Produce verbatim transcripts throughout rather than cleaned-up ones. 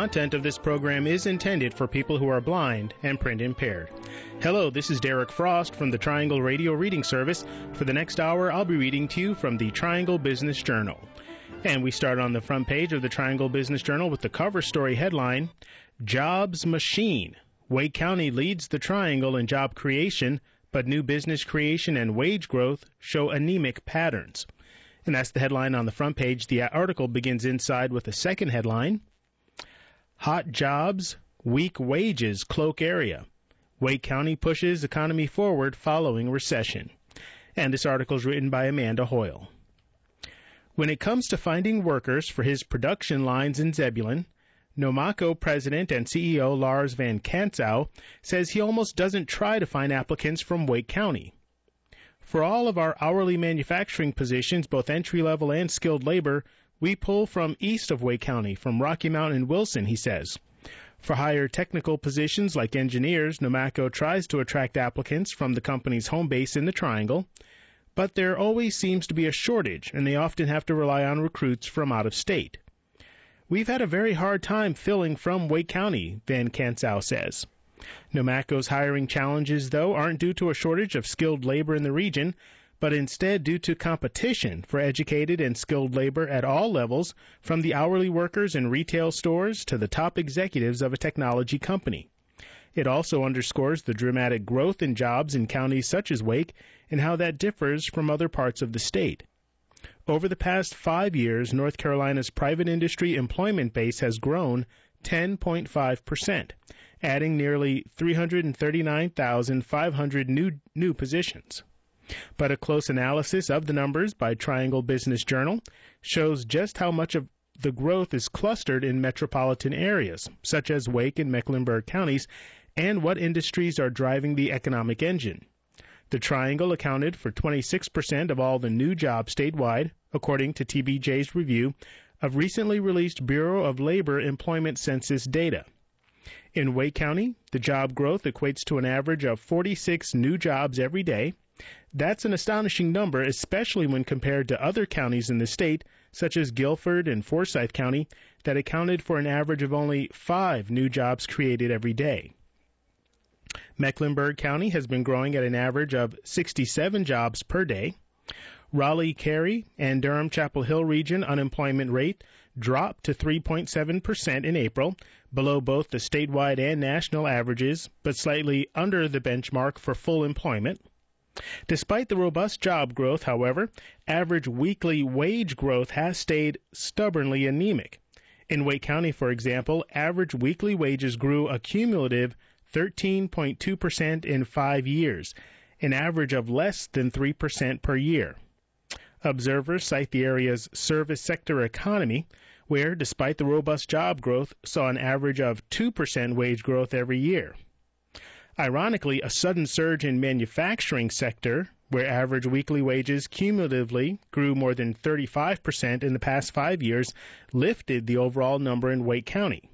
content of this program is intended for people who are blind and print impaired. Hello, this is Derek Frost from the Triangle Radio Reading Service. For the next hour, I'll be reading to you from the Triangle Business Journal. And we start on the front page of the Triangle Business Journal with the cover story headline, Jobs Machine. Wake County leads the Triangle in job creation, but new business creation and wage growth show anemic patterns. And that's the headline on the front page. The article begins inside with a second headline, Hot Jobs, Weak Wages Cloak Area. Wake County pushes economy forward following recession. And this article is written by Amanda Hoyle. When it comes to finding workers for his production lines in Zebulon, Nomaco President and C E O Lars Van Kantzow says he almost doesn't try to find applicants from Wake County. For all of our hourly manufacturing positions, both entry-level and skilled labor, we pull from east of Wake County, from Rocky Mount and Wilson, he says. For higher technical positions like engineers, Nomaco tries to attract applicants from the company's home base in the Triangle, but there always seems to be a shortage, and they often have to rely on recruits from out of state. We've had a very hard time filling from Wake County, Van Kantzow says. Nomaco's hiring challenges, though, aren't due to a shortage of skilled labor in the region, but instead due to competition for educated and skilled labor at all levels, from the hourly workers in retail stores to the top executives of a technology company. It also underscores the dramatic growth in jobs in counties such as Wake and how that differs from other parts of the state. Over the past five years, North Carolina's private industry employment base has grown ten point five percent, adding nearly three hundred thirty-nine thousand five hundred new new positions. But a close analysis of the numbers by Triangle Business Journal shows just how much of the growth is clustered in metropolitan areas, such as Wake and Mecklenburg counties, and what industries are driving the economic engine. The Triangle accounted for twenty-six percent of all the new jobs statewide, according to T B J's review of recently released Bureau of Labor Employment Census data. In Wake County, the job growth equates to an average of forty-six new jobs every day. That's an astonishing number, especially when compared to other counties in the state, such as Guilford and Forsyth County, that accounted for an average of only five new jobs created every day. Mecklenburg County has been growing at an average of sixty-seven jobs per day. Raleigh-Cary and Durham-Chapel Hill region unemployment rate dropped to three point seven percent in April, below both the statewide and national averages, but slightly under the benchmark for full employment. Despite the robust job growth, however, average weekly wage growth has stayed stubbornly anemic. In Wake County, for example, average weekly wages grew a cumulative thirteen point two percent in five years, an average of less than three percent per year. Observers cite the area's service sector economy, where, despite the robust job growth, saw an average of two percent wage growth every year. Ironically, a sudden surge in manufacturing sector, where average weekly wages cumulatively grew more than thirty-five percent in the past five years, lifted the overall number in Wake County.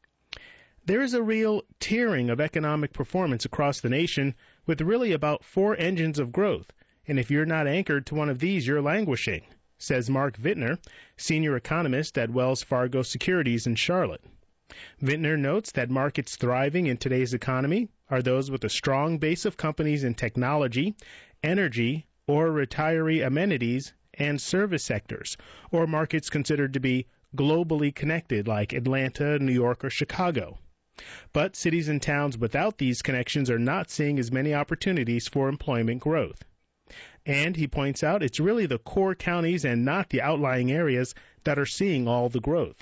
There is a real tiering of economic performance across the nation, with really about four engines of growth, and if you're not anchored to one of these, you're languishing, says Mark Vittner, senior economist at Wells Fargo Securities in Charlotte. Vittner notes that markets thriving in today's economy are those with a strong base of companies in technology, energy, or retiree amenities and service sectors, or markets considered to be globally connected like Atlanta, New York, or Chicago. But cities and towns without these connections are not seeing as many opportunities for employment growth. And, he points out, it's really the core counties and not the outlying areas that are seeing all the growth.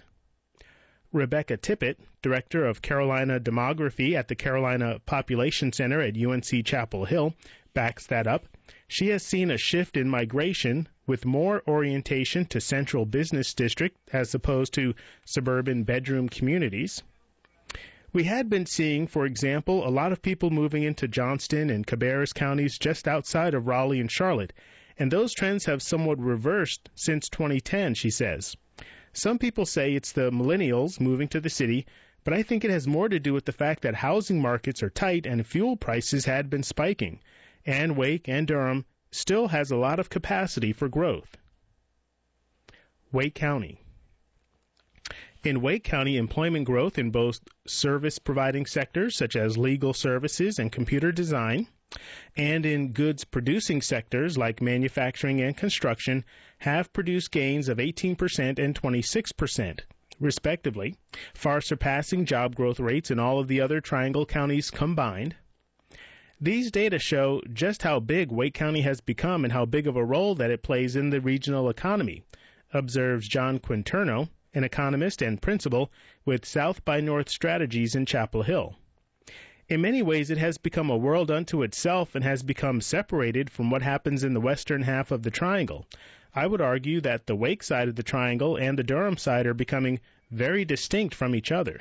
Rebecca Tippett, Director of Carolina Demography at the Carolina Population Center at U N C Chapel Hill, backs that up. She has seen a shift in migration with more orientation to central business district as opposed to suburban bedroom communities. We had been seeing, for example, a lot of people moving into Johnston and Cabarrus counties just outside of Raleigh and Charlotte, and those trends have somewhat reversed since twenty ten, she says. Some people say it's the millennials moving to the city, but I think it has more to do with the fact that housing markets are tight and fuel prices had been spiking, and Wake and Durham still has a lot of capacity for growth. Wake County. In Wake County, employment growth in both service-providing sectors, such as legal services and computer design, and in goods-producing sectors like manufacturing and construction, have produced gains of eighteen percent and twenty-six percent, respectively, far surpassing job growth rates in all of the other Triangle counties combined. These data show just how big Wake County has become and how big of a role that it plays in the regional economy, observes John Quinterno, an economist and principal with South by North Strategies in Chapel Hill. In many ways, it has become a world unto itself and has become separated from what happens in the western half of the Triangle. I would argue that the Wake side of the Triangle and the Durham side are becoming very distinct from each other.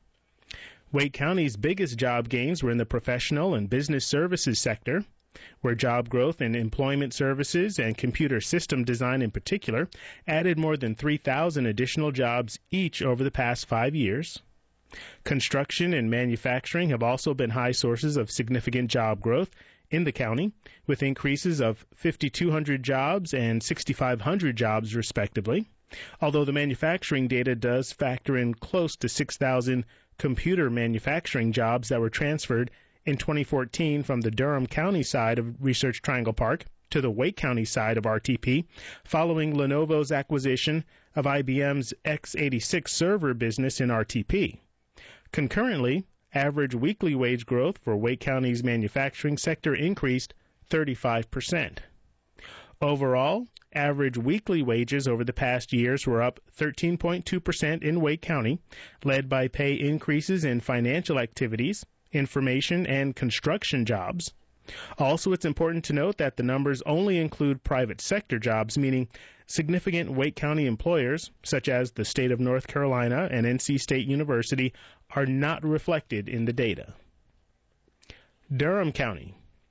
Wake County's biggest job gains were in the professional and business services sector, where job growth in employment services and computer system design in particular added more than three thousand additional jobs each over the past five years. Construction and manufacturing have also been high sources of significant job growth in the county, with increases of five thousand two hundred jobs and six thousand five hundred jobs respectively, although the manufacturing data does factor in close to six thousand computer manufacturing jobs that were transferred in twenty fourteen from the Durham County side of Research Triangle Park to the Wake County side of R T P, following Lenovo's acquisition of I B M's x eighty-six server business in R T P. Concurrently, average weekly wage growth for Wake County's manufacturing sector increased thirty-five percent. Overall, average weekly wages over the past years were up thirteen point two percent in Wake County, led by pay increases in financial activities, information, and construction jobs. Also, it's important to note that the numbers only include private sector jobs, meaning significant Wake County employers, such as the state of North Carolina and N C State University, are not reflected in the data. Durham County.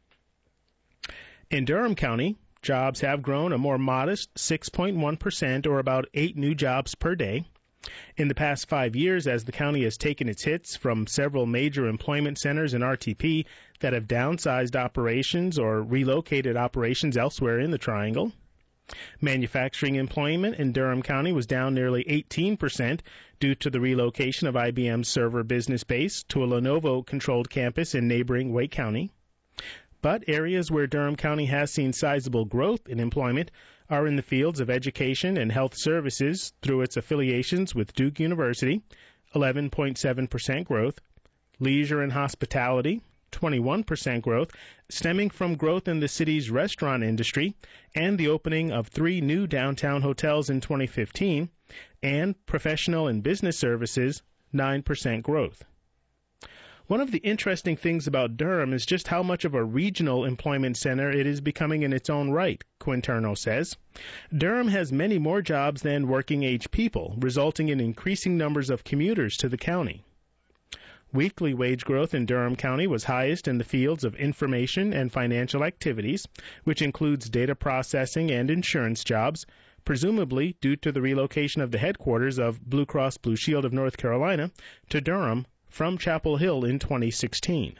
In Durham County, jobs have grown a more modest six point one percent, or about eight new jobs per day. In the past five years, as the county has taken its hits from several major employment centers in R T P that have downsized operations or relocated operations elsewhere in the Triangle. Manufacturing employment in Durham County was down nearly eighteen percent due to the relocation of I B M's server business base to a Lenovo-controlled campus in neighboring Wake County. But areas where Durham County has seen sizable growth in employment are in the fields of education and health services through its affiliations with Duke University, eleven point seven percent growth, leisure and hospitality, twenty-one percent growth, stemming from growth in the city's restaurant industry and the opening of three new downtown hotels in twenty fifteen, and professional and business services, nine percent growth. One of the interesting things about Durham is just how much of a regional employment center it is becoming in its own right, Quinterno says. Durham has many more jobs than working-age people, resulting in increasing numbers of commuters to the county. Weekly wage growth in Durham County was highest in the fields of information and financial activities, which includes data processing and insurance jobs, presumably due to the relocation of the headquarters of Blue Cross Blue Shield of North Carolina to Durham from Chapel Hill in twenty sixteen.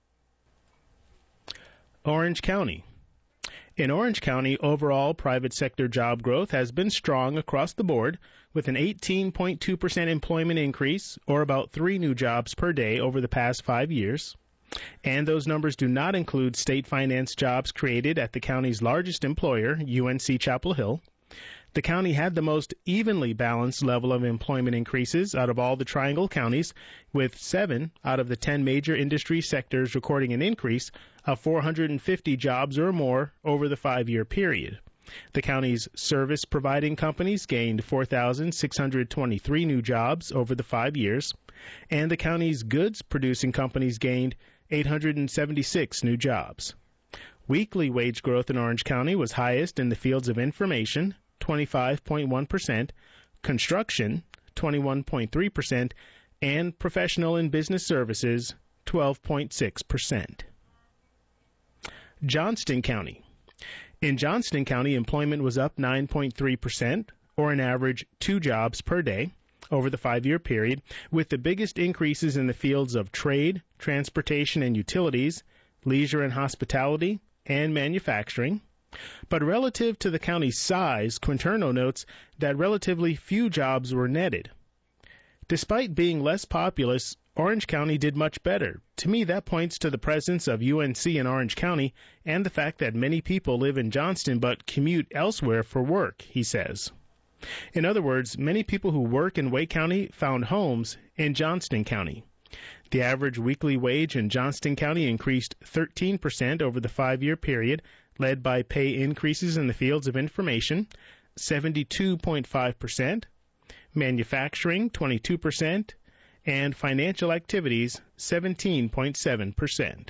Orange County. In Orange County, overall private sector job growth has been strong across the board, with an eighteen point two percent employment increase, or about three new jobs per day over the past five years. And those numbers do not include state finance jobs created at the county's largest employer, U N C Chapel Hill. The county had the most evenly balanced level of employment increases out of all the Triangle counties, with seven out of the ten major industry sectors recording an increase of four hundred fifty jobs or more over the five-year period. The county's service-providing companies gained four thousand six hundred twenty-three new jobs over the five years, and the county's goods-producing companies gained eight hundred seventy-six new jobs. Weekly wage growth in Orange County was highest in the fields of information, twenty-five point one percent, construction, twenty-one point three percent, and professional and business services, twelve point six percent. Johnston County. In Johnston County, employment was up nine point three percent, or an average two jobs per day, over the five-year period, with the biggest increases in the fields of trade, transportation and utilities, leisure and hospitality, and manufacturing. But relative to the county's size, Quinterno notes that relatively few jobs were netted. Despite being less populous, Orange County did much better. To me, that points to the presence of U N C in Orange County and the fact that many people live in Johnston but commute elsewhere for work, he says. In other words, many people who work in Wake County found homes in Johnston County. The average weekly wage in Johnston County increased thirteen percent over the five-year period, led by pay increases in the fields of information, seventy-two point five percent, manufacturing, twenty-two percent, and financial activities, seventeen point seven percent.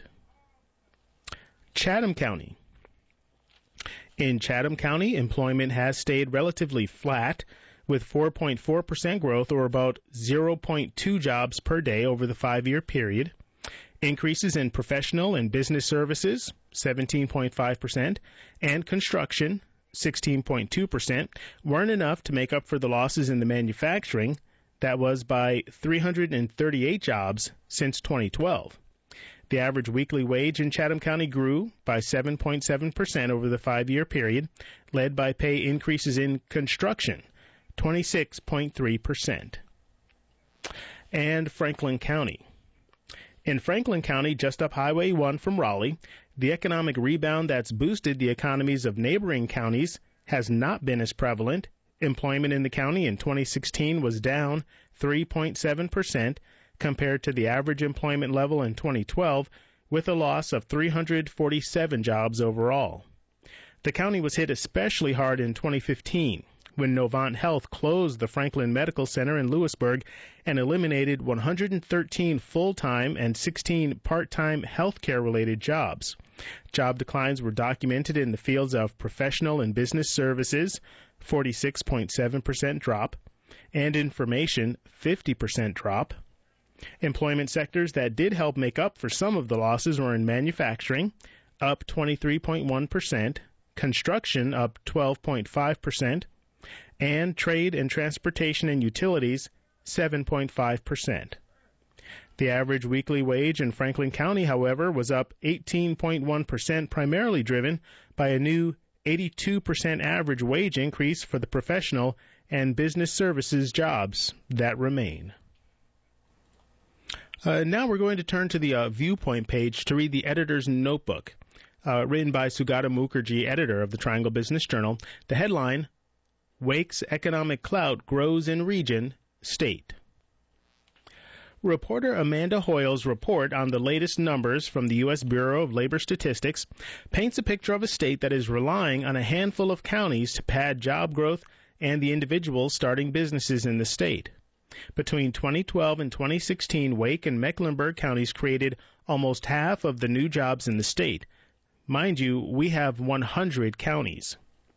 Chatham County. In Chatham County, employment has stayed relatively flat, with four point four percent growth, or about zero point two jobs per day over the five-year period. Increases in professional and business services, seventeen point five percent, and construction, sixteen point two percent, weren't enough to make up for the losses in the manufacturing. That was by three hundred thirty-eight jobs since twenty twelve. The average weekly wage in Chatham County grew by seven point seven percent over the five-year period, led by pay increases in construction, twenty-six point three percent. And Franklin County. In Franklin County, just up Highway one from Raleigh, the economic rebound that's boosted the economies of neighboring counties has not been as prevalent. Employment in the county in twenty sixteen was down three point seven percent compared to the average employment level in twenty twelve, with a loss of three hundred forty-seven jobs overall. The county was hit especially hard in twenty fifteen, when Novant Health closed the Franklin Medical Center in Lewisburg and eliminated one hundred thirteen full-time and sixteen part-time healthcare-related jobs. Job declines were documented in the fields of professional and business services, forty-six point seven percent drop, and information, fifty percent drop. Employment sectors that did help make up for some of the losses were in manufacturing, up twenty-three point one percent, construction up twelve point five percent, and trade and transportation and utilities, seven point five percent. The average weekly wage in Franklin County, however, was up eighteen point one percent, primarily driven by a new eighty-two percent average wage increase for the professional and business services jobs that remain. Uh, now we're going to turn to the uh, Viewpoint page to read the editor's notebook, uh, written by Sugata Mukherjee, editor of the Triangle Business Journal. The headline, Wake's Economic Clout Grows in Region, State. Reporter Amanda Hoyle's report on the latest numbers from the U S Bureau of Labor Statistics paints a picture of a state that is relying on a handful of counties to pad job growth and the individuals starting businesses in the state. Between twenty twelve and twenty sixteen, Wake and Mecklenburg counties created almost half of the new jobs in the state. Mind you, we have one hundred counties.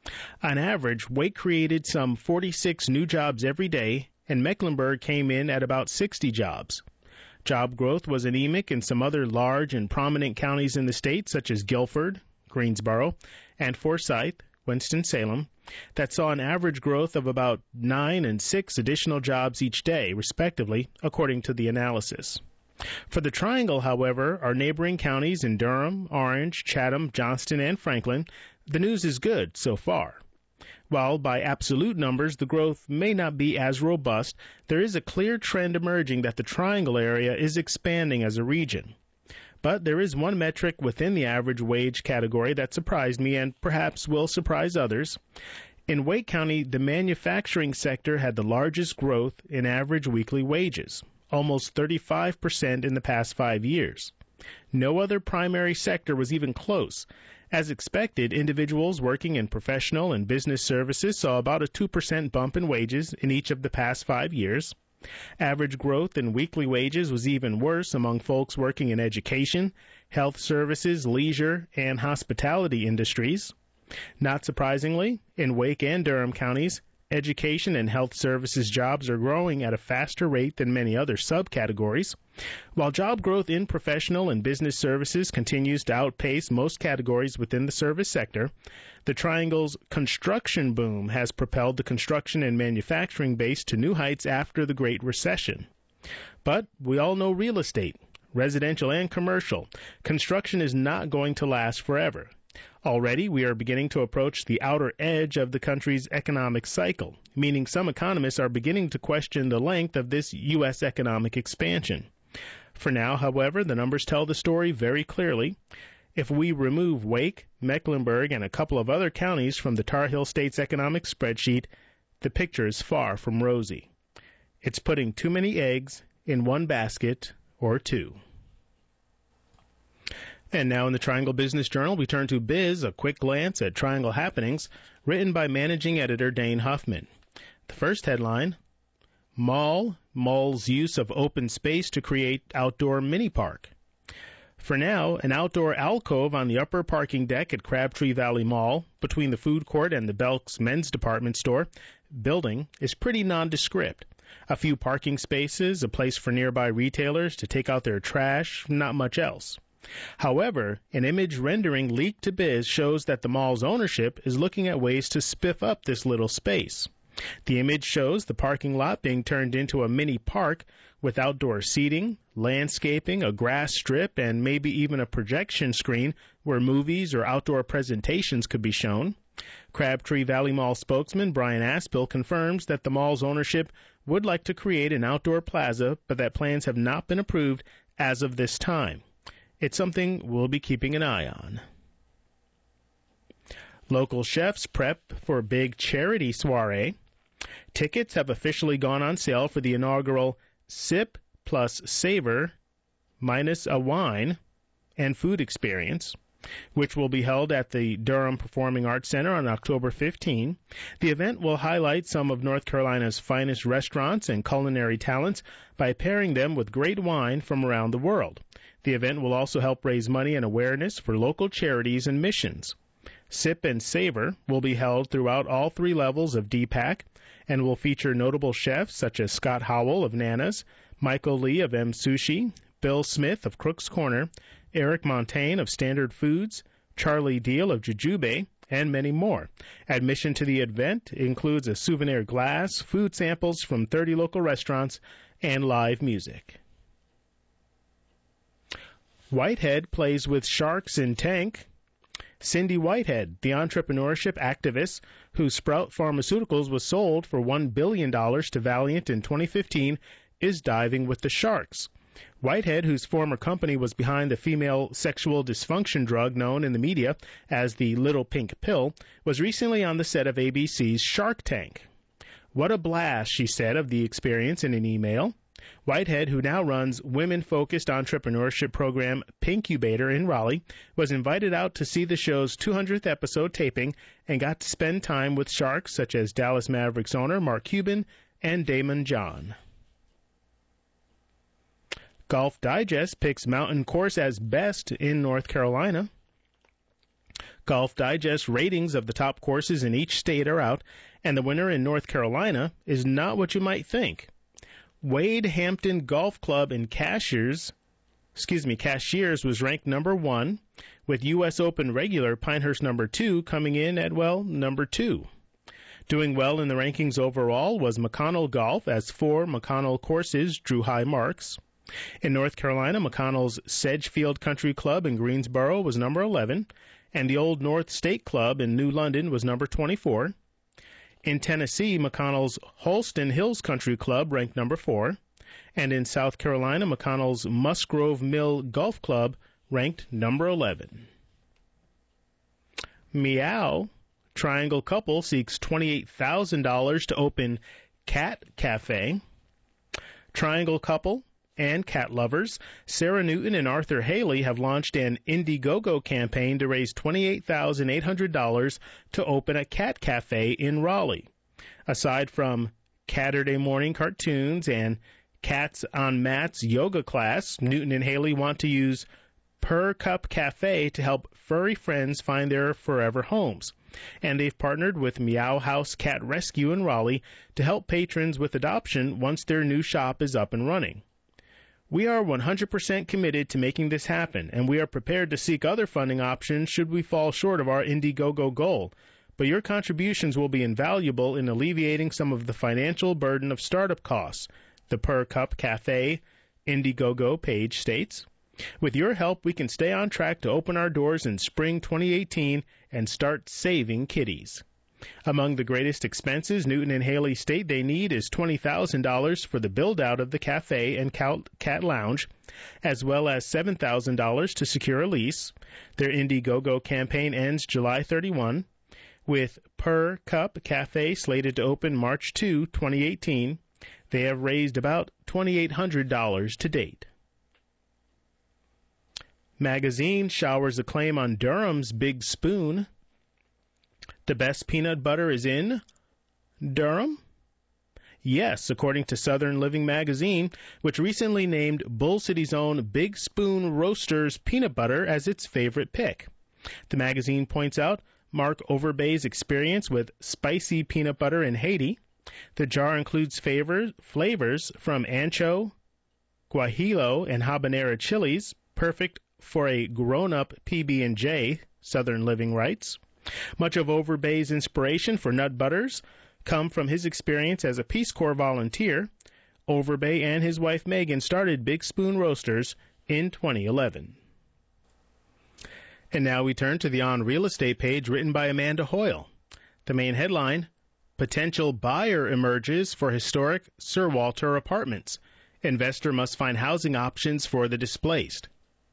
On average, Wake created some forty-six new jobs every day, and Mecklenburg came in at about sixty jobs. Job growth was anemic in some other large and prominent counties in the state, such as Guilford, Greensboro, and Forsyth, Winston-Salem, that saw an average growth of about nine and six additional jobs each day, respectively, according to the analysis. For the Triangle, however, our neighboring counties in Durham, Orange, Chatham, Johnston, and Franklin, the news is good so far. While by absolute numbers the growth may not be as robust, there is a clear trend emerging that the Triangle area is expanding as a region. But there is one metric within the average wage category that surprised me and perhaps will surprise others. In Wake County, the manufacturing sector had the largest growth in average weekly wages, almost thirty-five percent in the past five years. No other primary sector was even close. As expected, individuals working in professional and business services saw about a two percent bump in wages in each of the past five years. Average growth in weekly wages was even worse among folks working in education, health services, leisure, and hospitality industries. Not surprisingly, in Wake and Durham counties, education and health services jobs are growing at a faster rate than many other subcategories. While job growth in professional and business services continues to outpace most categories within the service sector, the Triangle's construction boom has propelled the construction and manufacturing base to new heights after the Great Recession. But we all know real estate, residential and commercial. Construction is not going to last forever. Already, we are beginning to approach the outer edge of the country's economic cycle, meaning some economists are beginning to question the length of this U S economic expansion. For now, however, the numbers tell the story very clearly. If we remove Wake, Mecklenburg, and a couple of other counties from the Tar Heel State's economic spreadsheet, the picture is far from rosy. It's putting too many eggs in one basket or two. And now in the Triangle Business Journal, we turn to Biz, a quick glance at Triangle happenings, written by managing editor Dane Huffman. The first headline, Mall, Mall's use of open space to create outdoor mini park. For now, an outdoor alcove on the upper parking deck at Crabtree Valley Mall, between the food court and the Belk's men's department store building, is pretty nondescript. A few parking spaces, a place for nearby retailers to take out their trash, not much else. However, an image rendering leaked to Biz shows that the mall's ownership is looking at ways to spiff up this little space. The image shows the parking lot being turned into a mini park with outdoor seating, landscaping, a grass strip, and maybe even a projection screen where movies or outdoor presentations could be shown. Crabtree Valley Mall spokesman Brian Aspill confirms that the mall's ownership would like to create an outdoor plaza, but that plans have not been approved as of this time. It's something we'll be keeping an eye on. Local chefs prep for big charity soiree. Tickets have officially gone on sale for the inaugural Sip plus Savor minus a wine and food experience, which will be held at the Durham Performing Arts Center on October fifteenth. The event will highlight some of North Carolina's finest restaurants and culinary talents by pairing them with great wine from around the world. The event will also help raise money and awareness for local charities and missions. Sip and Savor will be held throughout all three levels of D PAC and will feature notable chefs such as Scott Howell of Nana's, Michael Lee of M Sushi, Bill Smith of Crook's Corner, Eric Montaigne of Standard Foods, Charlie Deal of Jujube, and many more. Admission to the event includes a souvenir glass, food samples from thirty local restaurants, and live music. Whitehead plays with sharks in tank. Cindy Whitehead, the entrepreneurship activist whose Sprout Pharmaceuticals was sold for one billion dollars to Valeant in twenty fifteen, is diving with the sharks. Whitehead, whose former company was behind the female sexual dysfunction drug known in the media as the Little Pink Pill, was recently on the set of A B C's Shark Tank. What a blast, she said of the experience in an email. Whitehead, who now runs women-focused entrepreneurship program Pinkubator in Raleigh, was invited out to see the show's two hundredth episode taping and got to spend time with sharks such as Dallas Mavericks owner Mark Cuban and Damon John. Golf Digest picks Mountain Course as best in North Carolina. Golf Digest ratings of the top courses in each state are out, and the winner in North Carolina is not what you might think. Wade Hampton Golf Club in Cashiers, excuse me, Cashiers was ranked number one, with U S Open regular Pinehurst number two coming in at, well, number two. Doing well in the rankings overall was McConnell Golf, as four McConnell courses drew high marks. In North Carolina, McConnell's Sedgefield Country Club in Greensboro was number eleven, and the Old North State Club in New London was number twenty-four. In Tennessee, McConnell's Holston Hills Country Club ranked number four, and in South Carolina, McConnell's Musgrove Mill Golf Club ranked number eleven. Meow, Triangle couple seeks twenty-eight thousand dollars to open cat cafe. Triangle couple and cat lovers Sarah Newton and Arthur Haley have launched an Indiegogo campaign to raise twenty-eight thousand eight hundred dollars to open a cat cafe in Raleigh. Aside from Catterday morning cartoons and Cats on Mats yoga class, Newton and Haley want to use Per Cup Cafe to help furry friends find their forever homes. And they've partnered with Meow House Cat Rescue in Raleigh to help patrons with adoption once their new shop is up and running. We are one hundred percent committed to making this happen, and we are prepared to seek other funding options should we fall short of our Indiegogo goal. But your contributions will be invaluable in alleviating some of the financial burden of startup costs, the Per Cup Cafe Indiegogo page states. With your help, we can stay on track to open our doors in spring twenty eighteen and start saving kitties. Among the greatest expenses Newton and Haley state they need is twenty thousand dollars for the build-out of the cafe and cat lounge, as well as seven thousand dollars to secure a lease. Their Indiegogo campaign ends July thirty-first, with Per Cup Cafe slated to open March second, twenty eighteen. They have raised about two thousand eight hundred dollars to date. Magazine showers acclaim on Durham's Big Spoon. The best peanut butter is in Durham? Yes, according to Southern Living Magazine, which recently named Bull City's own Big Spoon Roasters peanut butter as its favorite pick. The magazine points out Mark Overbay's experience with spicy peanut butter in Haiti. The jar includes favor, flavors from ancho, guajillo, and habanero chilies, perfect for a grown-up P B and J, Southern Living writes. Much of Overbay's inspiration for nut butters come from his experience as a Peace Corps volunteer. Overbay and his wife Megan started Big Spoon Roasters in twenty eleven. And now we turn to the On Real Estate page written by Amanda Hoyle. The main headline, Potential Buyer Emerges for Historic Sir Walter Apartments. Investor must find housing options for the displaced.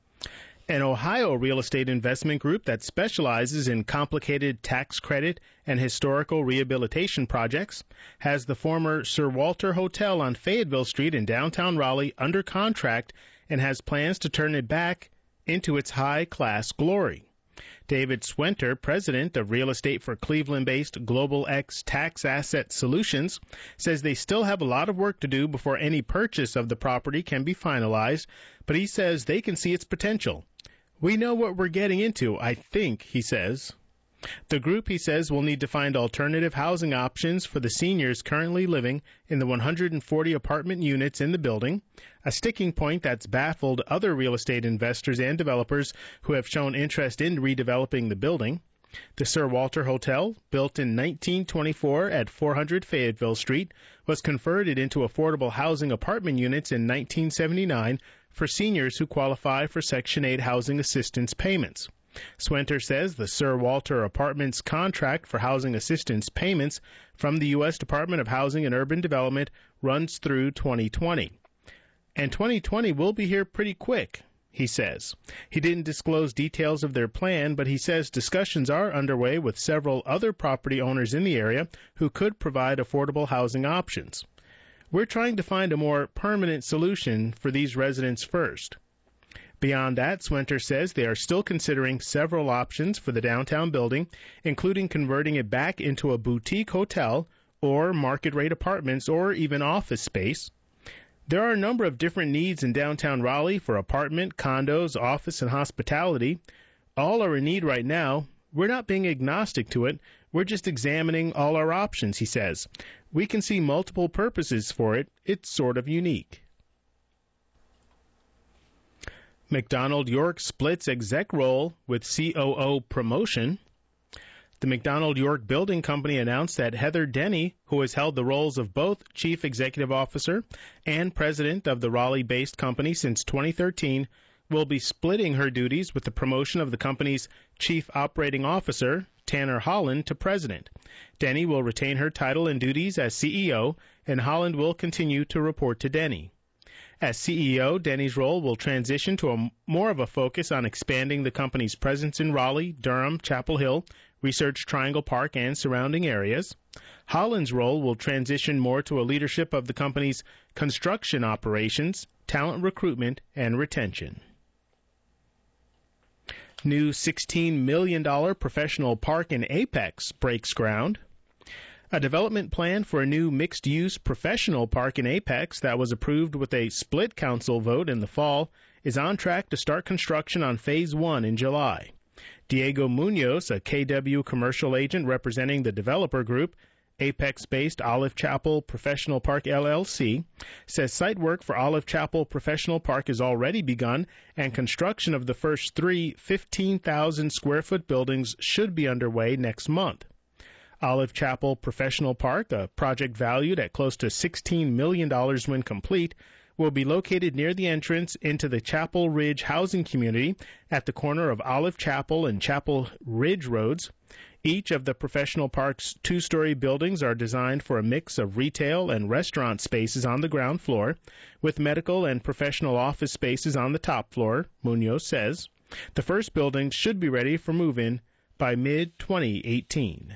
An Ohio real estate investment group that specializes in complicated tax credit and historical rehabilitation projects has the former Sir Walter Hotel on Fayetteville Street in downtown Raleigh under contract and has plans to turn it back into its high-class glory. David Swenter, president of real estate for Cleveland-based Global X Tax Asset Solutions, says they still have a lot of work to do before any purchase of the property can be finalized, but he says they can see its potential. We know what we're getting into, I think, he says. The group, he says, will need to find alternative housing options for the seniors currently living in the one hundred forty apartment units in the building, a sticking point that's baffled other real estate investors and developers who have shown interest in redeveloping the building. The Sir Walter Hotel, built in nineteen twenty-four at four hundred Fayetteville Street, was converted into affordable housing apartment units in nineteen seventy-nine for seniors who qualify for Section eight housing assistance payments. Swenter says the Sir Walter Apartments contract for housing assistance payments from the U S Department of Housing and Urban Development runs through twenty twenty. And twenty twenty will be here pretty quick, he says. He didn't disclose details of their plan, but he says discussions are underway with several other property owners in the area who could provide affordable housing options. We're trying to find a more permanent solution for these residents first. Beyond that, Swenter says they are still considering several options for the downtown building, including converting it back into a boutique hotel or market-rate apartments or even office space. There are a number of different needs in downtown Raleigh for apartment, condos, office, and hospitality. All are in need right now. We're not being agnostic to it. We're just examining all our options, he says. We can see multiple purposes for it. It's sort of unique. McDonald York splits exec role with C O O promotion. The McDonald York Building Company announced that Heather Denny, who has held the roles of both Chief Executive Officer and President of the Raleigh-based company since twenty thirteen, will be splitting her duties with the promotion of the company's Chief Operating Officer, Tanner Holland, to President. Denny will retain her title and duties as C E O, and Holland will continue to report to Denny. As C E O, Denny's role will transition to a, more of a focus on expanding the company's presence in Raleigh, Durham, Chapel Hill, Research Triangle Park, and surrounding areas. Holland's role will transition more to a leadership of the company's construction operations, talent recruitment, and retention. New sixteen million dollars professional park in Apex breaks ground. A development plan for a new mixed-use professional park in Apex that was approved with a split council vote in the fall is on track to start construction on Phase one in July. Diego Munoz, a K W commercial agent representing the developer group, Apex-based Olive Chapel Professional Park L L C, says site work for Olive Chapel Professional Park has already begun and construction of the first three fifteen thousand square foot buildings should be underway next month. Olive Chapel Professional Park, a project valued at close to sixteen million dollars when complete, will be located near the entrance into the Chapel Ridge housing community at the corner of Olive Chapel and Chapel Ridge Roads. Each of the Professional Park's two-story buildings are designed for a mix of retail and restaurant spaces on the ground floor, with medical and professional office spaces on the top floor, Munoz says. The first buildings should be ready for move-in by mid twenty eighteen.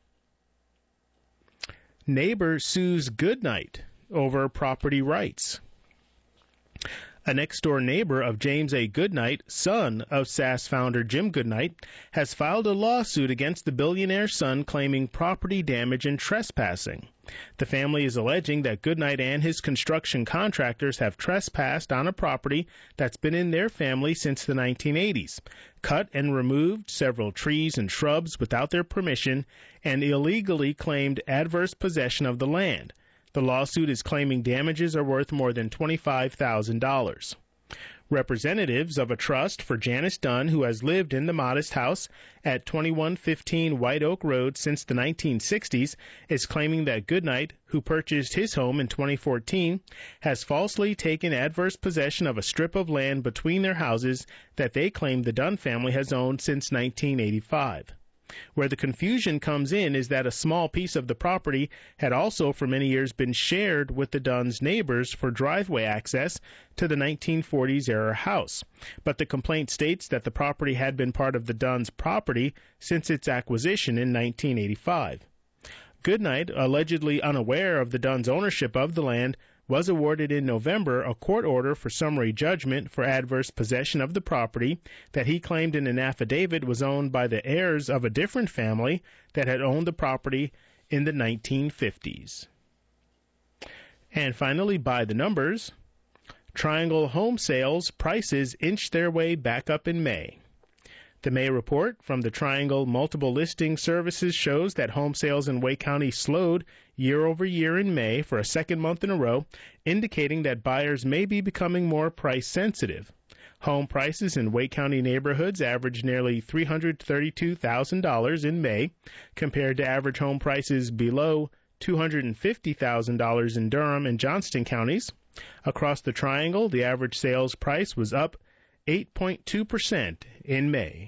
Neighbor sues Goodnight over property rights. A next-door neighbor of James A. Goodnight, son of S A S founder Jim Goodnight, has filed a lawsuit against the billionaire's son claiming property damage and trespassing. The family is alleging that Goodnight and his construction contractors have trespassed on a property that's been in their family since the nineteen eighties, cut and removed several trees and shrubs without their permission, and illegally claimed adverse possession of the land. The lawsuit is claiming damages are worth more than twenty-five thousand dollars. Representatives of a trust for Janice Dunn, who has lived in the modest house at twenty-one fifteen White Oak Road since the nineteen sixties, is claiming that Goodnight, who purchased his home in twenty fourteen, has falsely taken adverse possession of a strip of land between their houses that they claim the Dunn family has owned since nineteen eighty-five. Where the confusion comes in is that a small piece of the property had also for many years been shared with the Dunn's neighbors for driveway access to the nineteen forties-era house. But the complaint states that the property had been part of the Dunn's property since its acquisition in nineteen eighty-five. Goodnight, allegedly unaware of the Dunn's ownership of the land, was awarded in November a court order for summary judgment for adverse possession of the property that he claimed in an affidavit was owned by the heirs of a different family that had owned the property in the nineteen fifties. And finally, by the numbers, Triangle home sales prices inched their way back up in May. The May report from the Triangle Multiple Listing Services shows that home sales in Wake County slowed year over year in May for a second month in a row, indicating that buyers may be becoming more price sensitive. Home prices in Wake County neighborhoods averaged nearly three hundred thirty-two thousand dollars in May, compared to average home prices below two hundred fifty thousand dollars in Durham and Johnston counties. Across the Triangle, the average sales price was up eight point two percent in May.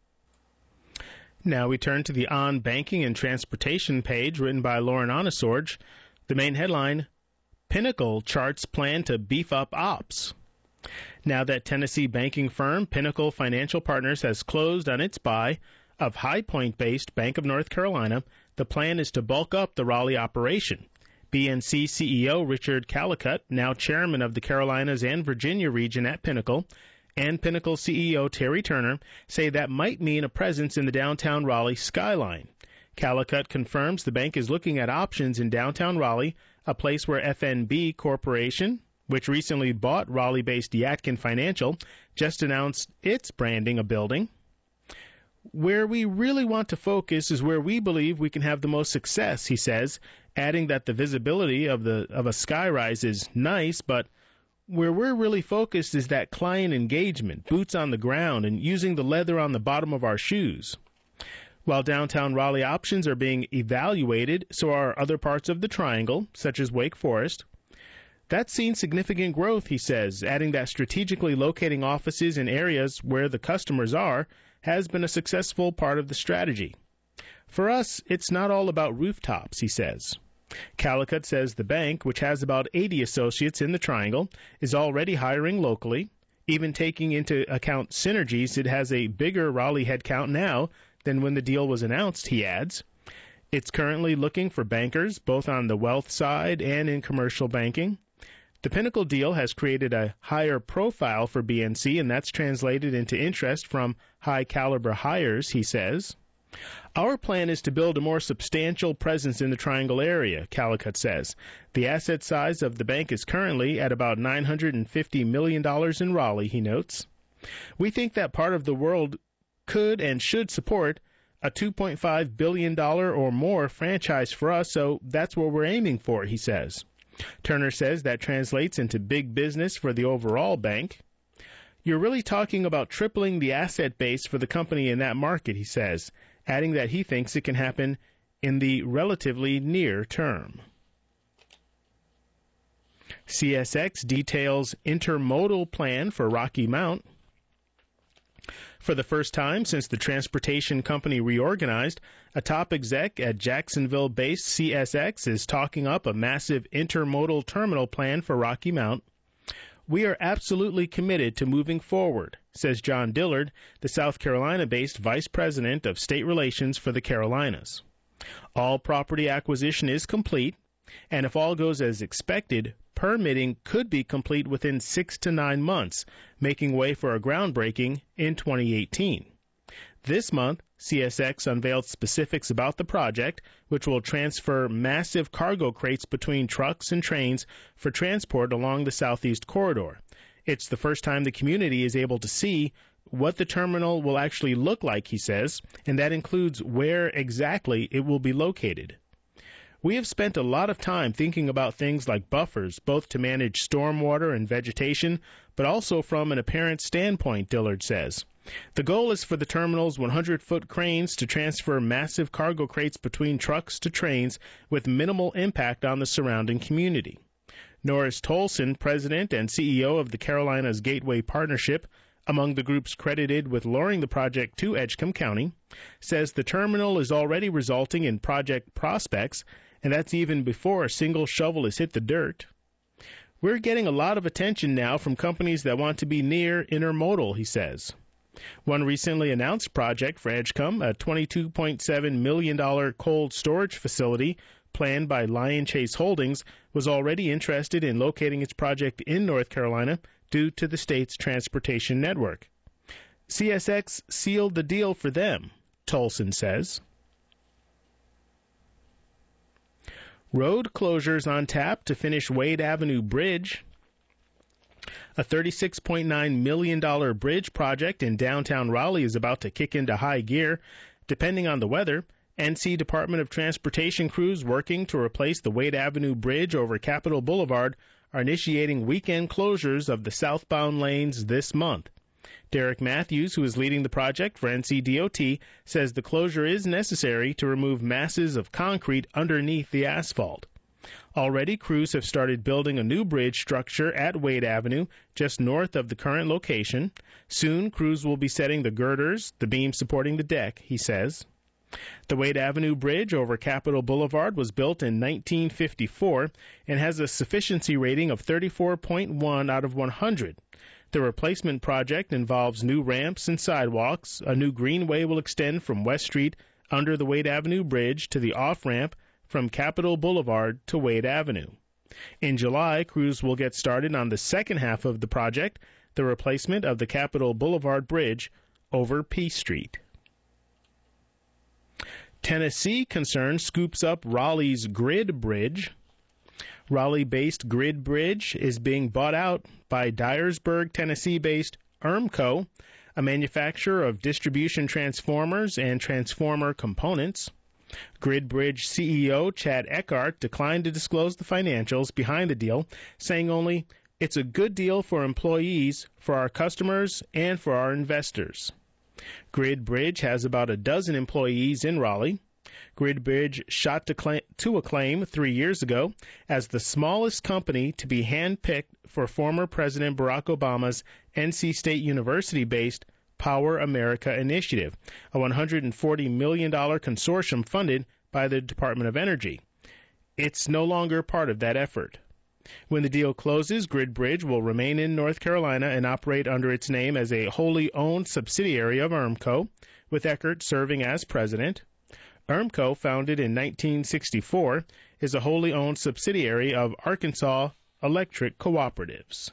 Now we turn to the On Banking and Transportation page written by Lauren Onesorge. The main headline, Pinnacle charts plan to beef up ops. Now that Tennessee banking firm Pinnacle Financial Partners has closed on its buy of High Point-based Bank of North Carolina, the plan is to bulk up the Raleigh operation. B N C C E O Richard Callicutt, now chairman of the Carolinas and Virginia region at Pinnacle, and Pinnacle C E O Terry Turner say that might mean a presence in the downtown Raleigh skyline. Callicutt confirms the bank is looking at options in downtown Raleigh, a place where F N B Corporation, which recently bought Raleigh-based Yatkin Financial, just announced its branding a building. Where we really want to focus is where we believe we can have the most success, he says, adding that the visibility of the of a skyrise is nice, but where we're really focused is that client engagement, boots on the ground, and using the leather on the bottom of our shoes. While downtown Raleigh options are being evaluated, so are other parts of the Triangle, such as Wake Forest. That's seen significant growth, he says, adding that strategically locating offices in areas where the customers are has been a successful part of the strategy. For us, it's not all about rooftops, he says. Callicutt says the bank, which has about eighty associates in the Triangle, is already hiring locally. Even taking into account synergies, it has a bigger Raleigh headcount now than when the deal was announced, he adds. It's currently looking for bankers, both on the wealth side and in commercial banking. The Pinnacle deal has created a higher profile for B N C, and that's translated into interest from high-caliber hires, he says. Our plan is to build a more substantial presence in the Triangle area, Callicutt says. The asset size of the bank is currently at about nine hundred fifty million dollars in Raleigh, he notes. We think that part of the world could and should support a two point five billion dollars or more franchise for us, so that's what we're aiming for, he says. Turner says that translates into big business for the overall bank. You're really talking about tripling the asset base for the company in that market, he says, adding that he thinks it can happen in the relatively near term. C S X details intermodal plan for Rocky Mount. For the first time since the transportation company reorganized, a top exec at Jacksonville-based C S X is talking up a massive intermodal terminal plan for Rocky Mount. We are absolutely committed to moving forward, says John Dillard, the South Carolina-based Vice President of State Relations for the Carolinas. All property acquisition is complete, and if all goes as expected, permitting could be complete within six to nine months, making way for a groundbreaking in twenty eighteen. This month, C S X unveiled specifics about the project, which will transfer massive cargo crates between trucks and trains for transport along the Southeast Corridor. It's the first time the community is able to see what the terminal will actually look like, he says, and that includes where exactly it will be located. We have spent a lot of time thinking about things like buffers, both to manage stormwater and vegetation, but also from an apparent standpoint, Dillard says. The goal is for the terminal's one hundred foot cranes to transfer massive cargo crates between trucks to trains with minimal impact on the surrounding community. Norris Tolson, president and C E O of the Carolinas Gateway Partnership, among the groups credited with luring the project to Edgecombe County, says the terminal is already resulting in project prospects, and that's even before a single shovel has hit the dirt. We're getting a lot of attention now from companies that want to be near intermodal, he says. One recently announced project for Edgecombe, a twenty-two point seven million dollars cold storage facility planned by Lion Chase Holdings, was already interested in locating its project in North Carolina due to the state's transportation network. C S X sealed the deal for them, Tolson says. Road closures on tap to finish Wade Avenue Bridge. A thirty-six point nine million dollars bridge project in downtown Raleigh is about to kick into high gear. Depending on the weather, N C Department of Transportation crews working to replace the Wade Avenue Bridge over Capitol Boulevard are initiating weekend closures of the southbound lanes this month. Derek Matthews, who is leading the project for N C D O T, says the closure is necessary to remove masses of concrete underneath the asphalt. Already, crews have started building a new bridge structure at Wade Avenue, just north of the current location. Soon, crews will be setting the girders, the beams supporting the deck, he says. The Wade Avenue Bridge over Capitol Boulevard was built in nineteen fifty-four and has a sufficiency rating of thirty-four point one out of one hundred. The replacement project involves new ramps and sidewalks. A new greenway will extend from West Street under the Wade Avenue Bridge to the off-ramp from Capitol Boulevard to Wade Avenue. In July, crews will get started on the second half of the project, the replacement of the Capitol Boulevard Bridge over P Street. Tennessee concern scoops up Raleigh's Grid Bridge. Raleigh-based Grid Bridge is being bought out by Dyersburg, Tennessee-based ERMCO, a manufacturer of distribution transformers and transformer components. Grid Bridge C E O Chad Eckhart declined to disclose the financials behind the deal, saying only, "It's a good deal for employees, for our customers, and for our investors." Grid Bridge has about a dozen employees in Raleigh. Grid Bridge shot to, claim, to acclaim three years ago as the smallest company to be handpicked for former President Barack Obama's N C State University-based Power America Initiative, a one hundred forty million dollars consortium funded by the Department of Energy. It's no longer part of that effort. When the deal closes, Grid Bridge will remain in North Carolina and operate under its name as a wholly owned subsidiary of ERMCO, with Eckhart serving as president. ERMCO, founded in nineteen sixty-four, is a wholly owned subsidiary of Arkansas Electric Cooperatives.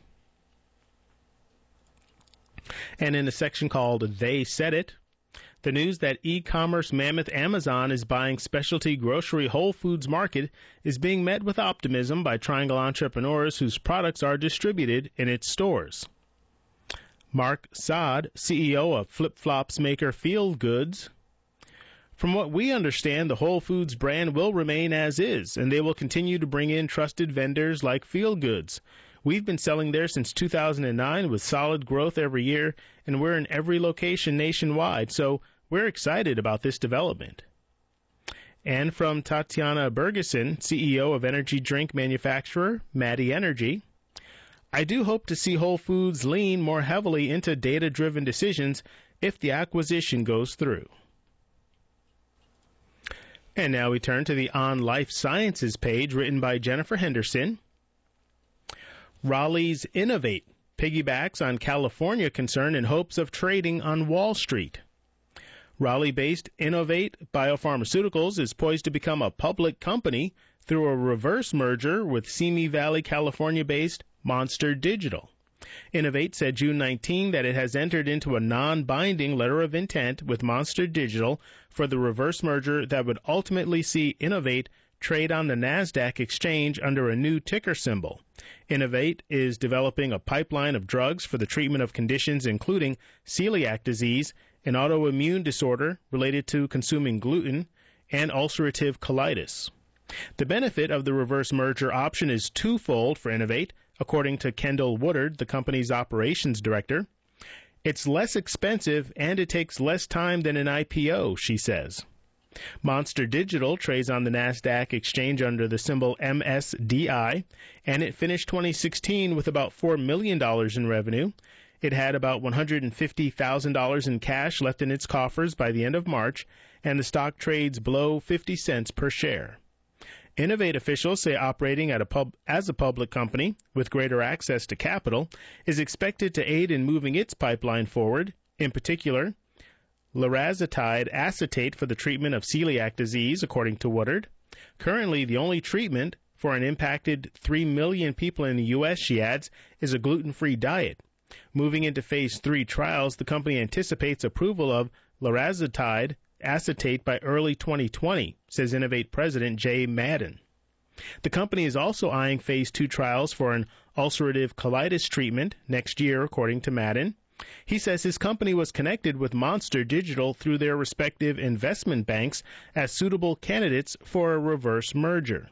And in a section called They Said It, the news that e-commerce mammoth Amazon is buying specialty grocery Whole Foods Market is being met with optimism by Triangle entrepreneurs whose products are distributed in its stores. Mark Saad, C E O of flip-flops maker Field Goods. From what we understand, the Whole Foods brand will remain as is, and they will continue to bring in trusted vendors like Field Goods. We've been selling there since two thousand nine with solid growth every year, and we're in every location nationwide, so we're excited about this development. And from Tatiana Bergeson, C E O of energy drink manufacturer Maddie Energy, I do hope to see Whole Foods lean more heavily into data-driven decisions if the acquisition goes through. And now we turn to the On Life Sciences page written by Jennifer Henderson. Raleigh's Innovate piggybacks on California concern in hopes of trading on Wall Street. Raleigh-based Innovate Biopharmaceuticals is poised to become a public company through a reverse merger with Simi Valley, California-based Monster Digital. Innovate said June nineteenth that it has entered into a non-binding letter of intent with Monster Digital for the reverse merger that would ultimately see Innovate trade on the NASDAQ exchange under a new ticker symbol. Innovate is developing a pipeline of drugs for the treatment of conditions including celiac disease, an autoimmune disorder related to consuming gluten, and ulcerative colitis. The benefit of the reverse merger option is twofold for Innovate, according to Kendall Woodard, the company's operations director. It's less expensive and it takes less time than an I P O, she says. Monster Digital trades on the NASDAQ exchange under the symbol M S D I, and it finished twenty sixteen with about four million dollars in revenue. It had about one hundred fifty thousand dollars in cash left in its coffers by the end of March, and the stock trades below fifty cents per share. Innovate officials say operating at a pub, as a public company with greater access to capital is expected to aid in moving its pipeline forward, in particular, Larazotide acetate for the treatment of celiac disease, according to Woodard. Currently, the only treatment for an impacted three million people in the U S, she adds, is a gluten-free diet. Moving into phase three trials, the company anticipates approval of Larazotide acetate by early twenty twenty, says Innovate President Jay Madden. The company is also eyeing phase two trials for an ulcerative colitis treatment next year, according to Madden. He says his company was connected with Monster Digital through their respective investment banks as suitable candidates for a reverse merger.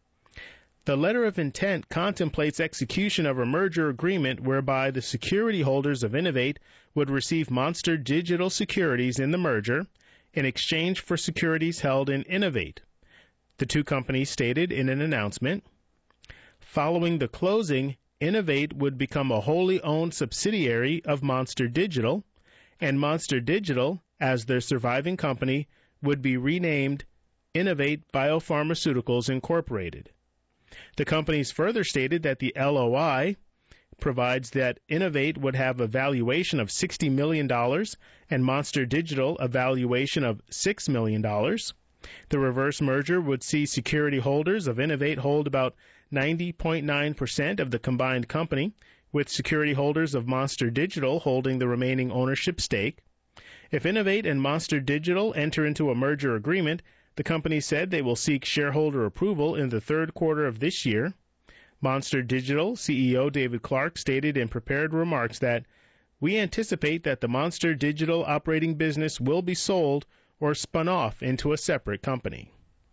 The letter of intent contemplates execution of a merger agreement whereby the security holders of Innovate would receive Monster Digital securities in the merger in exchange for securities held in Innovate, the two companies stated in an announcement. Following the closing, Innovate would become a wholly owned subsidiary of Monster Digital, and Monster Digital, as their surviving company, would be renamed Innovate Biopharmaceuticals Incorporated. The companies further stated that the L O I provides that Innovate would have a valuation of sixty million dollars and Monster Digital a valuation of six million dollars. The reverse merger would see security holders of Innovate hold about ninety point nine percent of the combined company, with security holders of Monster Digital holding the remaining ownership stake. If Innovate and Monster Digital enter into a merger agreement, the company said they will seek shareholder approval in the third quarter of this year. Monster Digital C E O David Clark stated in prepared remarks that, "We anticipate that the Monster Digital operating business will be sold or spun off into a separate company."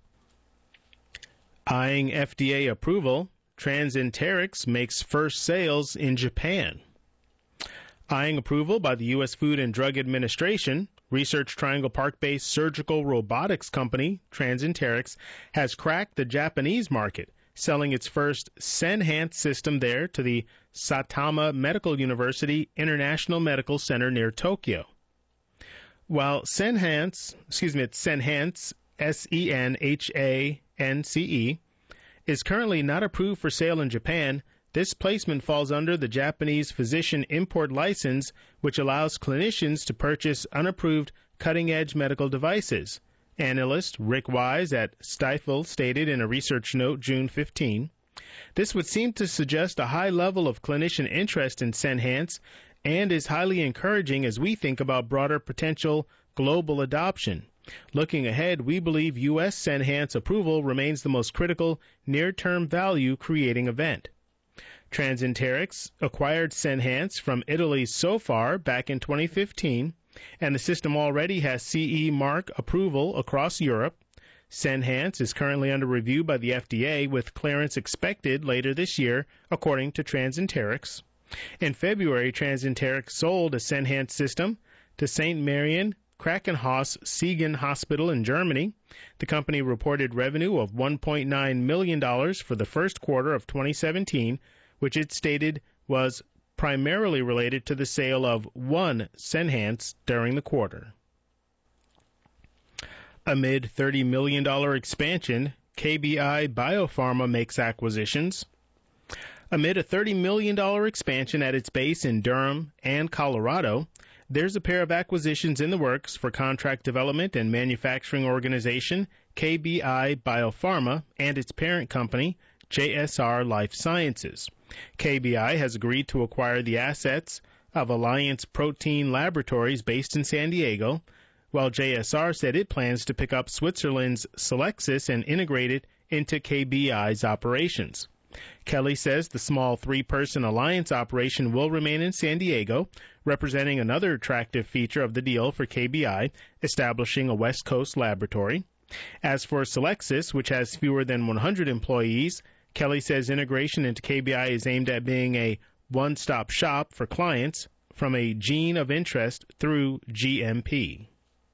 Eyeing F D A approval, Transenterix makes first sales in Japan. Eyeing approval by the U S Food and Drug Administration, Research Triangle Park-based surgical robotics company Transenterix has cracked the Japanese market, selling its first Senhance system there to the Saitama Medical University International Medical Center near Tokyo. While Senhance, excuse me, it's Senhance, S E N H A N C E, is currently not approved for sale in Japan, this placement falls under the Japanese physician import license, which allows clinicians to purchase unapproved cutting-edge medical devices. Analyst Rick Wise at Stifel stated in a research note June fifteenth. This would seem to suggest a high level of clinician interest in Senhance and is highly encouraging as we think about broader potential global adoption. Looking ahead, we believe U S Senhance approval remains the most critical near-term value-creating event. Transenterix acquired Senhance from Italy's Sofar back in twenty fifteen, and the system already has C E mark approval across Europe. Senhance is currently under review by the F D A, with clearance expected later this year, according to Transenterix. In February, Transenterix sold a Senhance system to Saint Marian Krankenhaus Siegen Hospital in Germany. The company reported revenue of one point nine million dollars for the first quarter of twenty seventeen, which it stated was primarily related to the sale of one Senhance during the quarter. Amid thirty million dollars expansion, K B I Biopharma makes acquisitions. Amid a thirty million dollars expansion at its base in Durham and Colorado, there's a pair of acquisitions in the works for contract development and manufacturing organization K B I Biopharma and its parent company, J S R Life Sciences. K B I has agreed to acquire the assets of Alliance Protein Laboratories based in San Diego, while J S R said it plans to pick up Switzerland's Solexis and integrate it into K B I's operations. Kelly says the small three-person alliance operation will remain in San Diego, representing another attractive feature of the deal for K B I, establishing a West Coast laboratory. As for Solexis, which has fewer than one hundred employees, Kelly says integration into K B I is aimed at being a one-stop shop for clients from a gene of interest through G M P.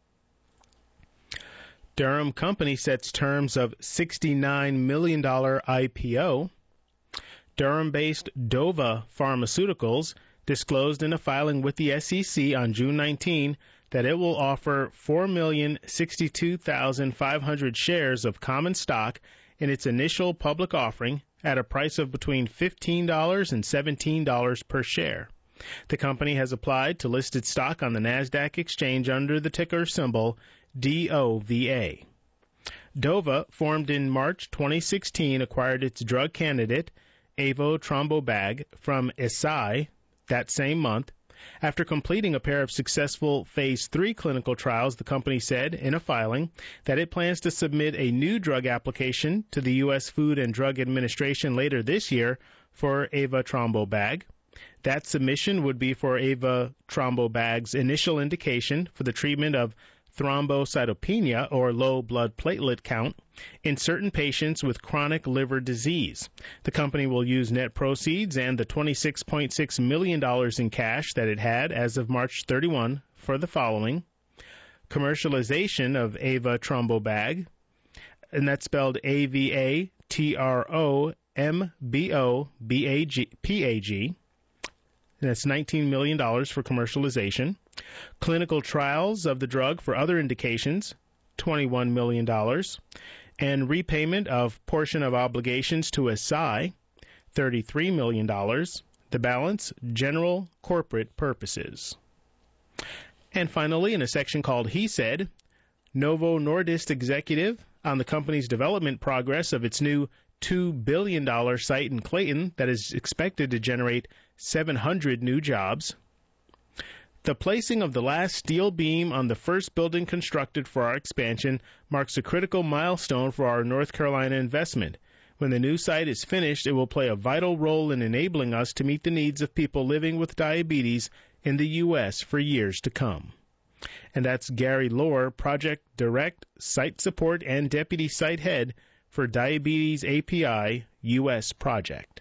Durham Company sets terms of sixty-nine million dollars I P O. Durham-based Dova Pharmaceuticals disclosed in a filing with the S E C on June nineteenth that it will offer four million sixty-two thousand five hundred shares of common stock in its initial public offering at a price of between fifteen dollars and seventeen dollars per share. The company has applied to list its stock on the NASDAQ exchange under the ticker symbol D O V A. Dova, formed in March twenty sixteen, acquired its drug candidate, Avotrombobag, from Eisai that same month. After completing a pair of successful phase three clinical trials, the company said in a filing that it plans to submit a new drug application to the U S Food and Drug Administration later this year for Avotrombobag. That submission would be for Avotrombobag's initial indication for the treatment of thrombocytopenia, or low blood platelet count, in certain patients with chronic liver disease. The company will use net proceeds and the twenty-six point six million dollars in cash that it had as of March thirty-first for the following: commercialization of Avotrombobag, and that's spelled A V A T R O M B O B A G P A G, and that's nineteen million dollars for commercialization. Clinical trials of the drug for other indications, twenty-one million dollars. And repayment of portion of obligations to Eisai, thirty-three million dollars. The balance, general corporate purposes. And finally, in a section called He Said, Novo Nordisk executive on the company's development progress of its new two billion dollars site in Clayton that is expected to generate seven hundred new jobs. The placing of the last steel beam on the first building constructed for our expansion marks a critical milestone for our North Carolina investment. When the new site is finished, it will play a vital role in enabling us to meet the needs of people living with diabetes in the U S for years to come. And that's Gary Lohr, Project Direct, Site Support, and Deputy Site Head for Diabetes A P I U S Project.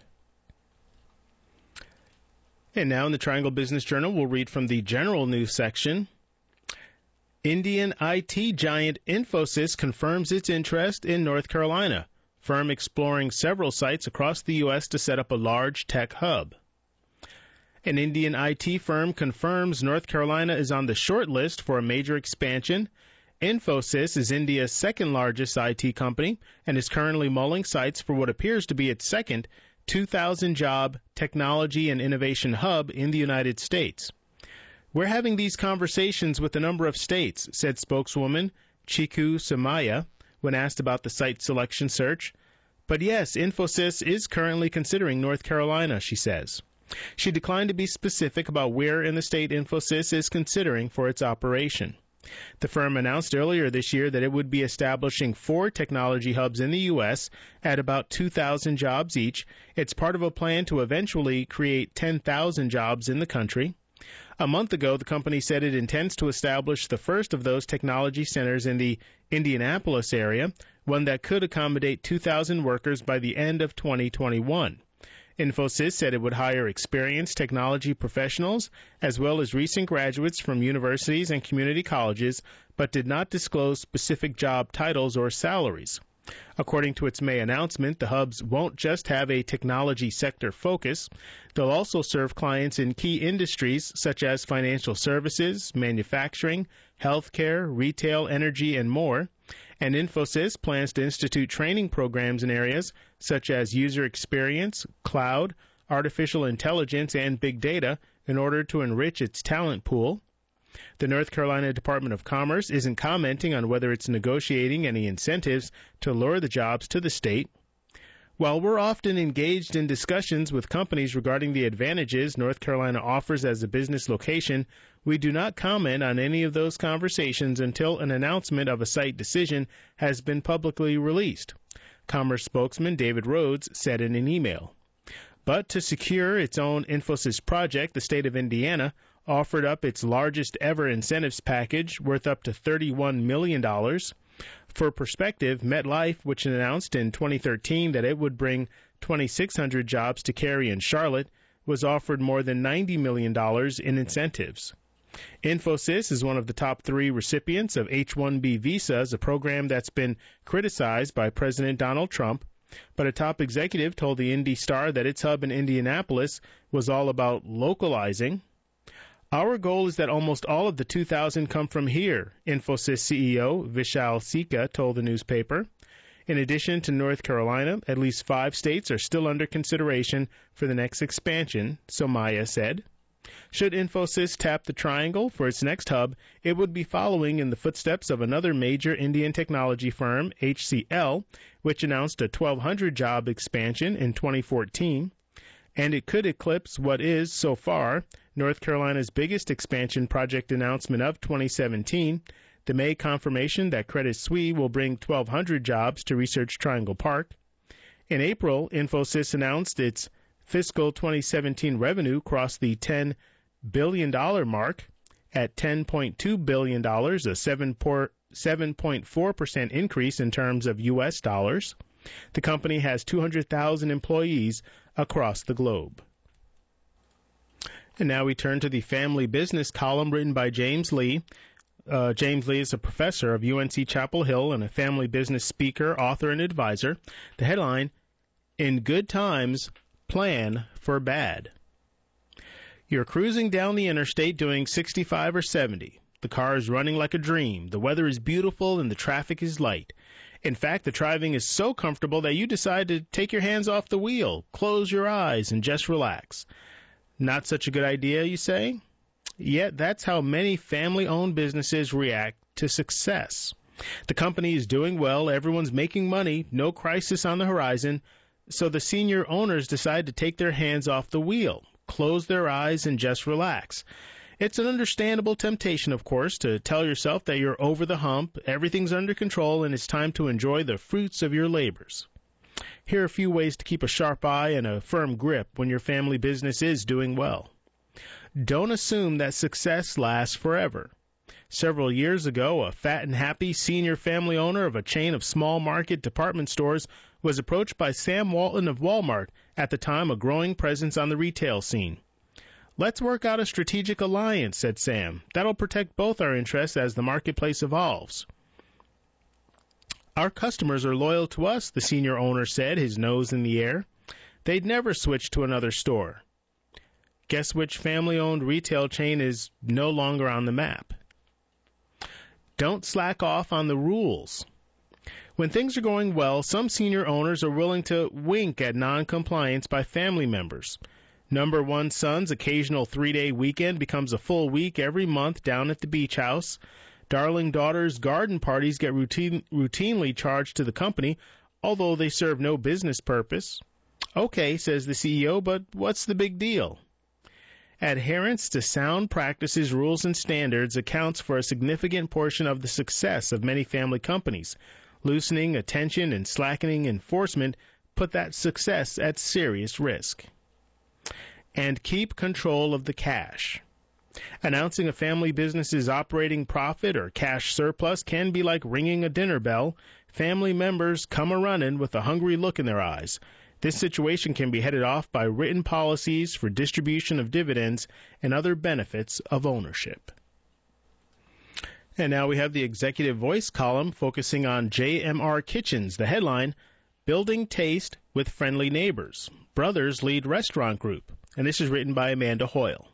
And now in the Triangle Business Journal, we'll read from the general news section. Indian I T giant Infosys confirms its interest in North Carolina, firm exploring several sites across the U S to set up a large tech hub. An Indian I T firm confirms North Carolina is on the short list for a major expansion. Infosys is India's second largest I T company and is currently mulling sites for what appears to be its second two thousand job technology and innovation hub in the United States. We're having these conversations with a number of states, said spokeswoman Chiku Samaya when asked about the site selection search. But yes, Infosys is currently considering North Carolina, she says. She declined to be specific about where in the state Infosys is considering for its operation. The firm announced earlier this year that it would be establishing four technology hubs in the U S at about two thousand jobs each. It's part of a plan to eventually create ten thousand jobs in the country. A month ago, the company said it intends to establish the first of those technology centers in the Indianapolis area, one that could accommodate two thousand workers by the end of twenty twenty-one. Infosys said it would hire experienced technology professionals as well as recent graduates from universities and community colleges, but did not disclose specific job titles or salaries. According to its May announcement, the hubs won't just have a technology sector focus. They'll also serve clients in key industries such as financial services, manufacturing, healthcare, retail, energy, and more. And Infosys plans to institute training programs in areas such as user experience, cloud, artificial intelligence, and big data in order to enrich its talent pool. The North Carolina Department of Commerce isn't commenting on whether it's negotiating any incentives to lure the jobs to the state. While we're often engaged in discussions with companies regarding the advantages North Carolina offers as a business location, we do not comment on any of those conversations until an announcement of a site decision has been publicly released, Commerce spokesman David Rhodes said in an email. But to secure its own Infosys project, the state of Indiana offered up its largest ever incentives package worth up to thirty-one million dollars. For perspective, MetLife, which announced in twenty thirteen that it would bring twenty-six hundred jobs to Cary and Charlotte, was offered more than ninety million dollars in incentives. Infosys is one of the top three recipients of H one B visas, a program that's been criticized by President Donald Trump. But a top executive told the Indy Star that its hub in Indianapolis was all about localizing. Our goal is that almost all of the two thousand come from here, Infosys C E O Vishal Sikka told the newspaper. In addition to North Carolina, at least five states are still under consideration for the next expansion, Somaya said. Should Infosys tap the Triangle for its next hub, it would be following in the footsteps of another major Indian technology firm, H C L, which announced a twelve hundred job expansion in twenty fourteen. And it could eclipse what is, so far, North Carolina's biggest expansion project announcement of twenty seventeen, the May confirmation that Credit Suisse will bring twelve hundred jobs to Research Triangle Park. In April, Infosys announced its fiscal twenty seventeen revenue crossed the ten billion dollars mark at ten point two billion dollars, a seven point four percent increase in terms of U S dollars. The company has two hundred thousand employees across the globe. And now we turn to the family business column written by James Lee. Uh, James Lee is a professor of U N C Chapel Hill and a family business speaker, author, and advisor. The headline, In Good Times, Plan for Bad. You're cruising down the interstate doing sixty-five or seventy. The car is running like a dream. The weather is beautiful and the traffic is light. In fact, the driving is so comfortable that you decide to take your hands off the wheel, close your eyes, and just relax. Not such a good idea, you say? Yet that's how many family-owned businesses react to success. The company is doing well, everyone's making money, no crisis on the horizon, so the senior owners decide to take their hands off the wheel, close their eyes, and just relax. It's an understandable temptation, of course, to tell yourself that you're over the hump, everything's under control, and it's time to enjoy the fruits of your labors. Here are a few ways to keep a sharp eye and a firm grip when your family business is doing well. Don't assume that success lasts forever. Several years ago, a fat and happy senior family owner of a chain of small market department stores was approached by Sam Walton of Walmart, at the time a growing presence on the retail scene. Let's work out a strategic alliance, said Sam. That'll protect both our interests as the marketplace evolves. Our customers are loyal to us, the senior owner said, his nose in the air. They'd never switch to another store. Guess which family-owned retail chain is no longer on the map? Don't slack off on the rules. When things are going well, some senior owners are willing to wink at non-compliance by family members. Number one son's occasional three-day weekend becomes a full week every month down at the beach house. Darling daughter's garden parties get routine, routinely charged to the company, although they serve no business purpose. Okay, says the C E O, but what's the big deal? Adherence to sound practices, rules, and standards accounts for a significant portion of the success of many family companies. Loosening attention and slackening enforcement put that success at serious risk. And keep control of the cash. Announcing a family business's operating profit or cash surplus can be like ringing a dinner bell. Family members come a-running with a hungry look in their eyes. This situation can be headed off by written policies for distribution of dividends and other benefits of ownership. And now we have the Executive Voice column focusing on J M R Kitchens. The headline, Building Taste with Friendly Neighbors. Brothers Lead Restaurant Group. And this is written by Amanda Hoyle.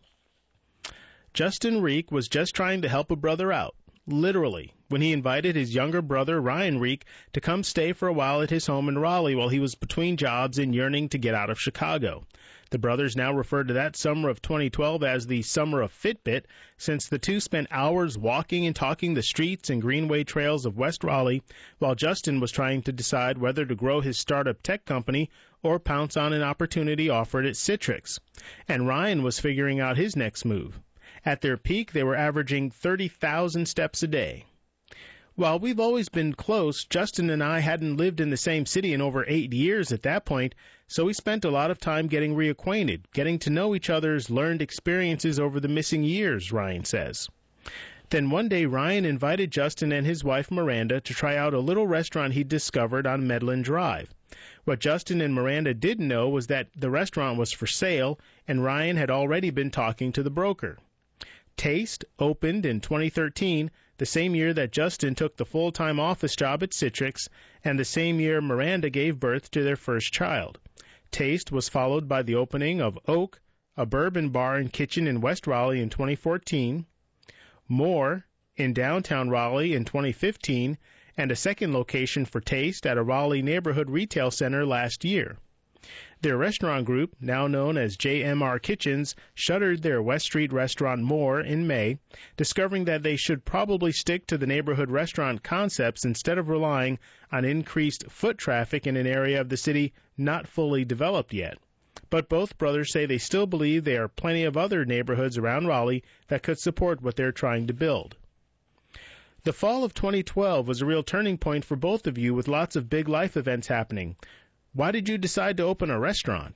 Justin Reek was just trying to help a brother out, literally, when he invited his younger brother, Ryan Reek, to come stay for a while at his home in Raleigh while he was between jobs and yearning to get out of Chicago. The brothers now refer to that summer of twenty twelve as the summer of Fitbit, since the two spent hours walking and talking the streets and greenway trails of West Raleigh, while Justin was trying to decide whether to grow his startup tech company or pounce on an opportunity offered at Citrix. And Ryan was figuring out his next move. At their peak, they were averaging thirty thousand steps a day. While we've always been close, Justin and I hadn't lived in the same city in over eight years at that point, so we spent a lot of time getting reacquainted, getting to know each other's learned experiences over the missing years, Ryan says. Then one day, Ryan invited Justin and his wife, Miranda, to try out a little restaurant he'd discovered on Medlin Drive. What Justin and Miranda didn't know was that the restaurant was for sale, and Ryan had already been talking to the broker. Taste opened in twenty thirteen, the same year that Justin took the full-time office job at Citrix, and the same year Miranda gave birth to their first child. Taste was followed by the opening of Oak, a bourbon bar and kitchen in West Raleigh in twenty fourteen, More in downtown Raleigh in twenty fifteen, and a second location for Taste at a Raleigh neighborhood retail center last year. Their restaurant group, now known as J M R Kitchens, shuttered their West Street restaurant More in May, discovering that they should probably stick to the neighborhood restaurant concepts instead of relying on increased foot traffic in an area of the city not fully developed yet. But both brothers say they still believe there are plenty of other neighborhoods around Raleigh that could support what they're trying to build. The fall of twenty twelve was a real turning point for both of you with lots of big life events happening. Why did you decide to open a restaurant?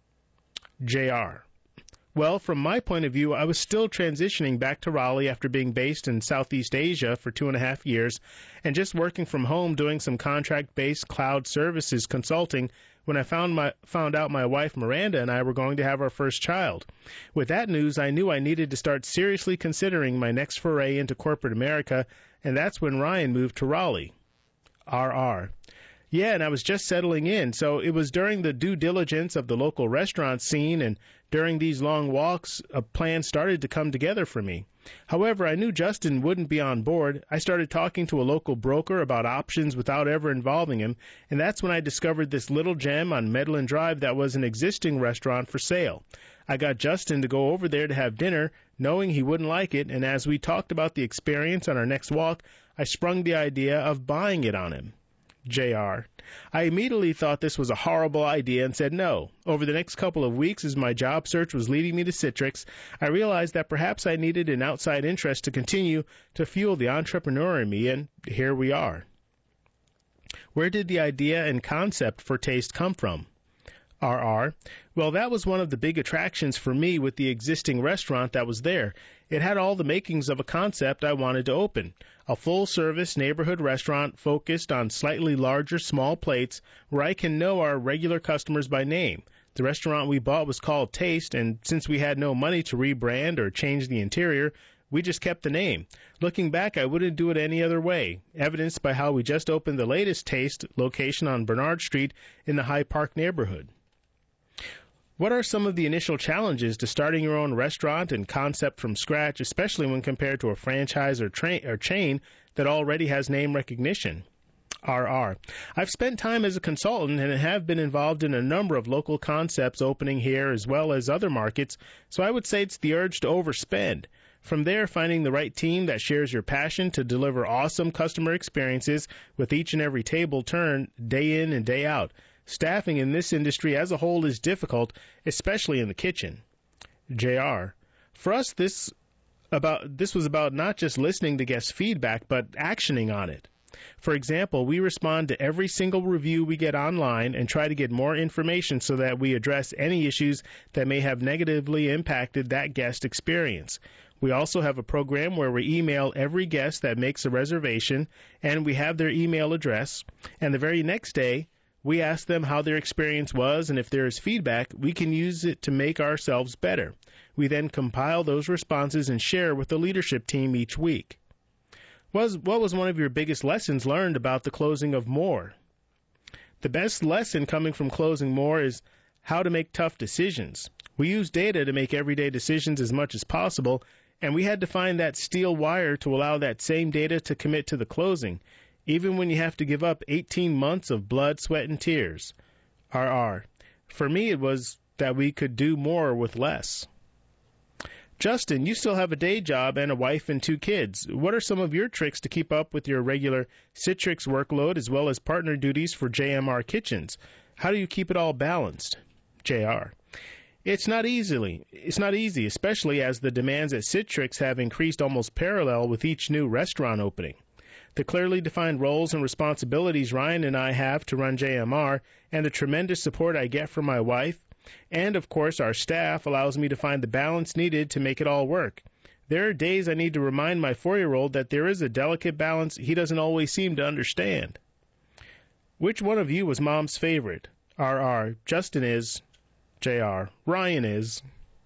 J R. Well, from my point of view, I was still transitioning back to Raleigh after being based in Southeast Asia for two and a half years and just working from home doing some contract-based cloud services consulting when I found my found out my wife Miranda and I were going to have our first child. With that news, I knew I needed to start seriously considering my next foray into corporate America, and that's when Ryan moved to Raleigh. R R. Yeah, and I was just settling in, so it was during the due diligence of the local restaurant scene and during these long walks a plan started to come together for me. However, I knew Justin wouldn't be on board. I started talking to a local broker about options without ever involving him, and that's when I discovered this little gem on Medlin Drive that was an existing restaurant for sale. I got Justin to go over there to have dinner, knowing he wouldn't like it, and as we talked about the experience on our next walk, I sprung the idea of buying it on him. J R. I immediately thought this was a horrible idea and said no. Over the next couple of weeks, as my job search was leading me to Citrix, I realized that perhaps I needed an outside interest to continue to fuel the entrepreneur in me, and here we are. Where did the idea and concept for Taste come from? R R. Well, that was one of the big attractions for me with the existing restaurant that was there. It had all the makings of a concept I wanted to open, a full-service neighborhood restaurant focused on slightly larger small plates where I can know our regular customers by name. The restaurant we bought was called Taste, and since we had no money to rebrand or change the interior, we just kept the name. Looking back, I wouldn't do it any other way, evidenced by how we just opened the latest Taste location on Bernard Street in the High Park neighborhood. What are some of the initial challenges to starting your own restaurant and concept from scratch, especially when compared to a franchise or, tra- or chain that already has name recognition? R R. I've spent time as a consultant and have been involved in a number of local concepts opening here as well as other markets, so I would say it's the urge to overspend. From there, finding the right team that shares your passion to deliver awesome customer experiences with each and every table turn day in and day out. Staffing in this industry as a whole is difficult, especially in the kitchen. J R. For us, this about this was about not just listening to guest feedback, but actioning on it. For example, we respond to every single review we get online and try to get more information so that we address any issues that may have negatively impacted that guest experience. We also have a program where we email every guest that makes a reservation, and we have their email address, and the very next day, we ask them how their experience was, and if there is feedback, we can use it to make ourselves better. We then compile those responses and share with the leadership team each week. Was, what was one of your biggest lessons learned about the closing of more? The best lesson coming from closing more is how to make tough decisions. We use data to make everyday decisions as much as possible, and we had to find that steel wire to allow that same data to commit to the closing, even when you have to give up eighteen months of blood, sweat, and tears. R R. For me, it was that we could do more with less. Justin, you still have a day job and a wife and two kids. What are some of your tricks to keep up with your regular Citrix workload as well as partner duties for J M R Kitchens? How do you keep it all balanced? J R. It's not easily. It's not easy, especially as the demands at Citrix have increased almost parallel with each new restaurant opening. The clearly defined roles and responsibilities Ryan and I have to run J M R and the tremendous support I get from my wife and, of course, our staff allows me to find the balance needed to make it all work. There are days I need to remind my four-year-old that there is a delicate balance he doesn't always seem to understand. Which one of you was Mom's favorite? R R. Justin is. J R. Ryan is.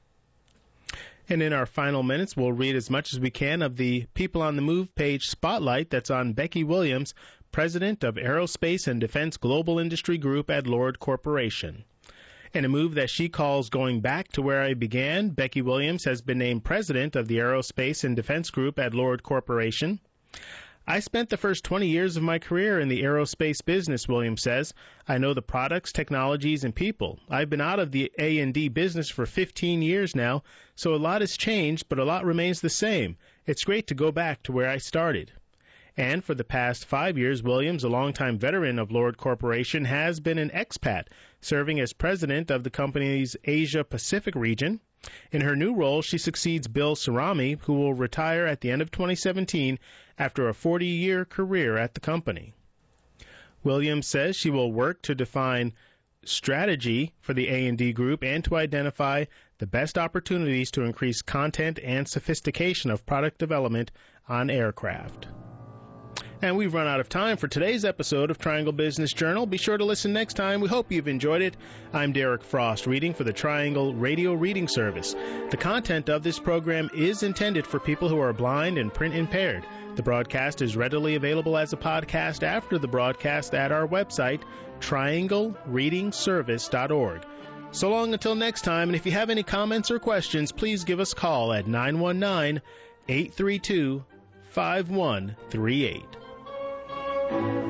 And in our final minutes, we'll read as much as we can of the People on the Move page spotlight that's on Becky Williams, President of Aerospace and Defense Global Industry Group at Lord Corporation. In a move that she calls going back to where I began, Becky Williams has been named President of the Aerospace and Defense Group at Lord Corporation. I spent the first twenty years of my career in the aerospace business, Williams says. I know the products, technologies, and people. I've been out of the A and D business for fifteen years now, so a lot has changed, but a lot remains the same. It's great to go back to where I started. And for the past five years, Williams, a longtime veteran of Lord Corporation, has been an expat, serving as president of the company's Asia-Pacific region. In her new role, she succeeds Bill Cerami, who will retire at the end of twenty seventeen after a forty-year career at the company. Williams says she will work to define strategy for the A and D group and to identify the best opportunities to increase content and sophistication of product development on aircraft. And we've run out of time for today's episode of Triangle Business Journal. Be sure to listen next time. We hope you've enjoyed it. I'm Derek Frost, reading for the Triangle Radio Reading Service. The content of this program is intended for people who are blind and print impaired. The broadcast is readily available as a podcast after the broadcast at our website, triangle reading service dot org. So long until next time, and if you have any comments or questions, please give us a call at nine one nine, eight three two, five one three eight.